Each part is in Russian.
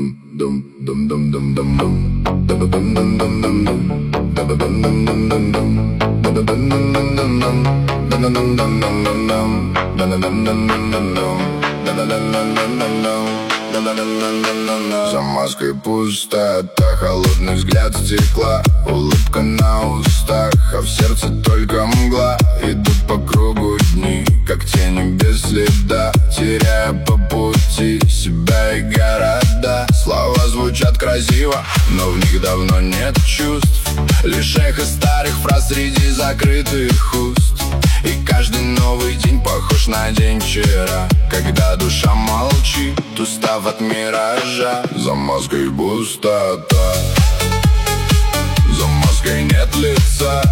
За маской пустота, холодный взгляд стекла, улыбка на устах, а в сердце только мгла. Идут по кругу дни, как тени без следа, теряя по пути себя и города. Слова звучат красиво, но в них давно нет чувств, лишь эхо старых фраз среди закрытых уст. И каждый новый день похож на день вчера, когда душа молчит, устав от миража. За маской пустота, за маской нет лица,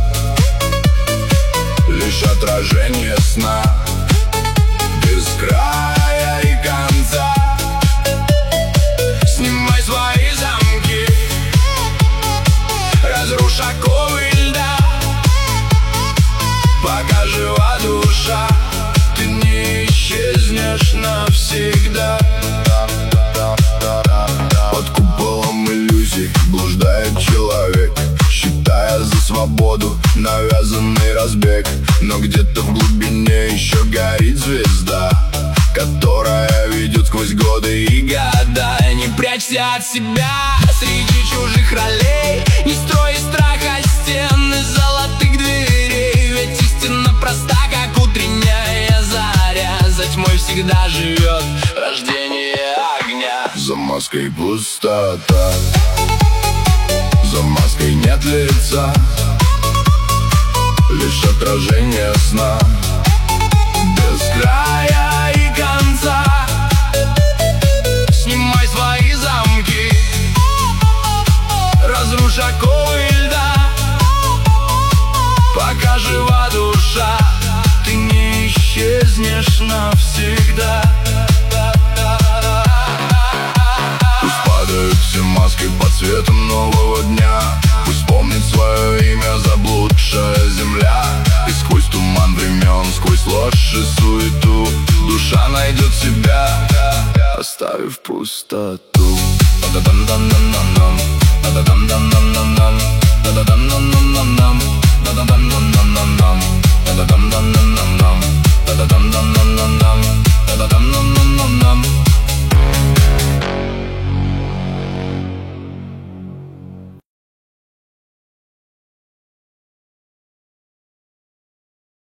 лишь отражение сна, без края и конца. Снимай свои замки, разрушь оковы льда, пока жива душа, ты не исчезнешь навсегда. Под куполом иллюзий блуждает человек, считая за свободу навязанный разбег. Но где-то в глубине еще горит звезда, которая ведет сквозь годы и года. Не прячься от себя среди чужих ролей, не строй из страха стены золотых дверей. Ведь истина проста, как утренняя заря, за тьмой всегда живет рождение огня. За маской пустота, за маской нет лица, лишь отражение сна, без края и конца. Снимай свои замки, разрушь оковы льда, пока жива душа, ты не исчезнешь навсегда. Пусть падают все маски под светом нового дня, пусть помнит свое имя заблудшая земля. И сквозь туман времен, сквозь ложь и суету, душа найдет себя, оставив пустоту. Та-да-дам-дам-дам-дам, та-да-дам-дам-дам-дам, та-да-дам-дам-дам-дам, та-да-дам-дам-дам-дам, та-да-дам-дам-дам-дам.